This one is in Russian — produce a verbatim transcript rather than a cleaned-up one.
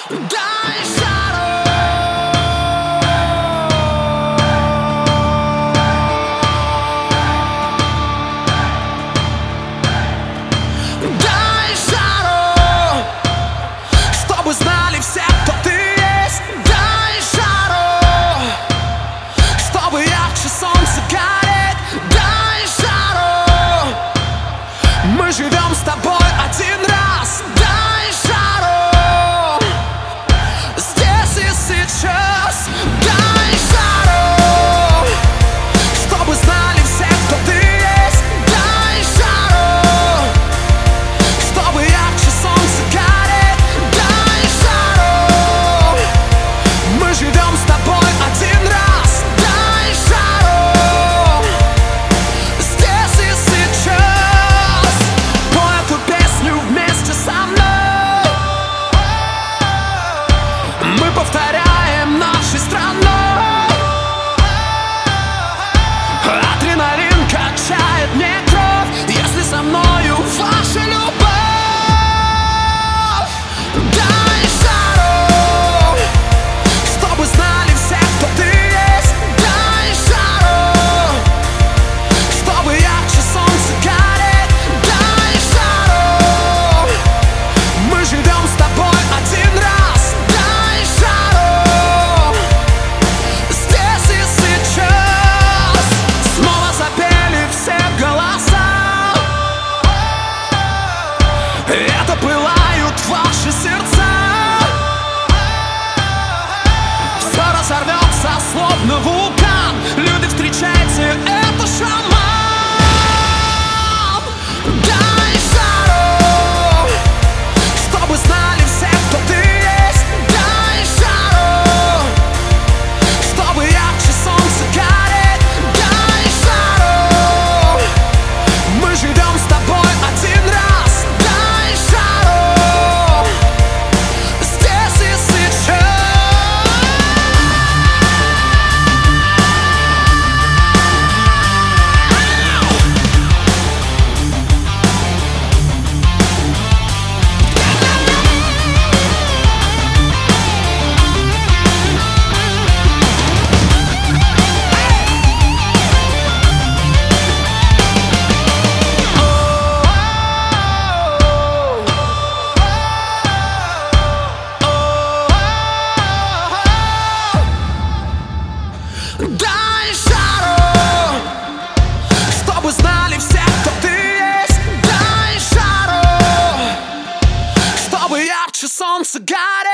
Дай жару. Дай жару, чтобы знали все, кто ты есть. Дай жару, чтобы ярче солнце гореть. Дай жару, мы живем с тобой один раз. Дай жару, здесь и сейчас. Дай жару, чтобы знали все, кто ты есть. Дай жару, чтобы ярче солнце гореть. Дай жару, мы живем с тобой один раз. Дай жару, здесь и сейчас. Пой эту песню вместе со мной. Мы повторяем нашей страной. Адреналин качает мне кровь, если со мною ваша любовь. Дай жару, чтобы знали все, кто ты есть. Дай жару, чтобы ярче солнце гореть. Дай жару, мы живем с тобой один раз. Дай жару, здесь и сейчас. Снова запели все голоса. Это пылают ваши сердца. Все разорвется, словно вулкан. Люди, встречайте, это шаман. Дай жару, чтобы знали все, кто ты есть. Дай жару, чтобы ярче солнце гореть. Дай жару, мы живем с тобой один раз. Дай жару, здесь и сейчас. Дай жару, чтобы знали все, кто ты есть. Дай жару, чтобы ярче солнце гореть.